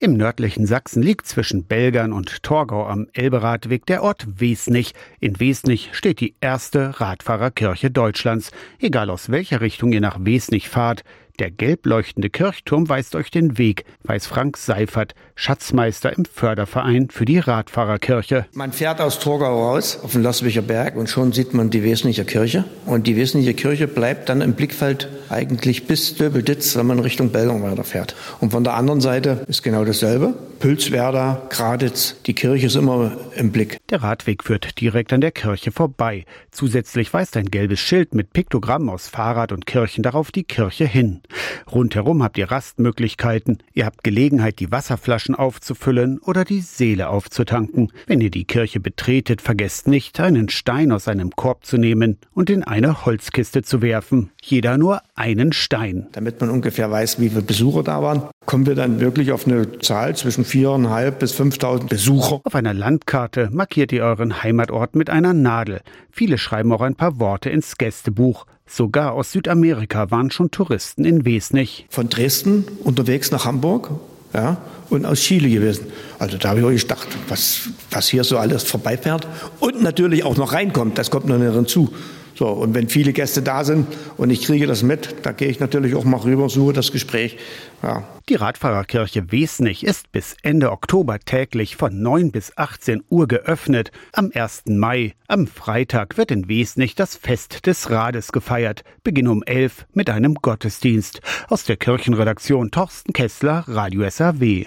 Im nördlichen Sachsen liegt zwischen Belgern und Torgau am Elberadweg der Ort Wesnich. In Wesnich steht die erste Radfahrerkirche Deutschlands. Egal aus welcher Richtung ihr nach Wesnich fahrt, der gelb leuchtende Kirchturm weist euch den Weg, weiß Frank Seifert, Schatzmeister im Förderverein für die Radfahrerkirche. Man fährt aus Torgau raus auf den Loswicher Berg und schon sieht man die Wesnicher Kirche. Und die Wesnicher Kirche bleibt dann im Blickfeld eigentlich bis Döbelditz, wenn man Richtung Belgern weiterfährt. Und von der anderen Seite ist genau dasselbe. Pülswerda, Graditz, die Kirche ist immer im Blick. Der Radweg führt direkt an der Kirche vorbei. Zusätzlich weist ein gelbes Schild mit Piktogramm aus Fahrrad und Kirchen darauf die Kirche hin. Rundherum habt ihr Rastmöglichkeiten. Ihr habt Gelegenheit, die Wasserflaschen aufzufüllen oder die Seele aufzutanken. Wenn ihr die Kirche betretet, vergesst nicht, einen Stein aus einem Korb zu nehmen und in eine Holzkiste zu werfen. Jeder nur einen Stein. Damit man ungefähr weiß, wie viele Besucher da waren, kommen wir dann wirklich auf eine Zahl zwischen 4.500 bis 5.000 Besucher. Auf einer Landkarte markiert ihr euren Heimatort mit einer Nadel. Viele schreiben auch ein paar Worte ins Gästebuch. Sogar aus Südamerika waren schon Touristen in Wesnich. Von Dresden unterwegs nach Hamburg, ja, und aus Chile gewesen. Also da habe ich wirklich gedacht, was hier so alles vorbeifährt und natürlich auch noch reinkommt, das kommt noch nicht hinzu. So, und wenn viele Gäste da sind und ich kriege das mit, da gehe ich natürlich auch mal rüber, suche das Gespräch. Ja. Die Radfahrerkirche Wesnich ist bis Ende Oktober täglich von 9 bis 18 Uhr geöffnet. Am 1. Mai, am Freitag, wird in Wesnich das Fest des Rades gefeiert. Beginn um 11 mit einem Gottesdienst. Aus der Kirchenredaktion Torsten Kessler, Radio SAW.